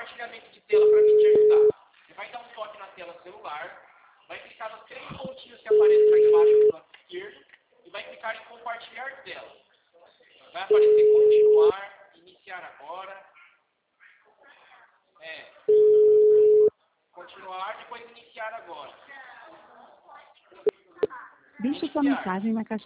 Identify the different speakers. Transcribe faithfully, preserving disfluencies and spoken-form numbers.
Speaker 1: compartilhamento de tela para mim te ajudar. Você vai dar um toque na tela celular, vai clicar nos três pontinhos que aparecem lá embaixo do lado esquerdo e vai clicar em compartilhar tela. Vai aparecer continuar, iniciar agora. É. Continuar, depois iniciar agora.
Speaker 2: Deixe sua mensagem na caixa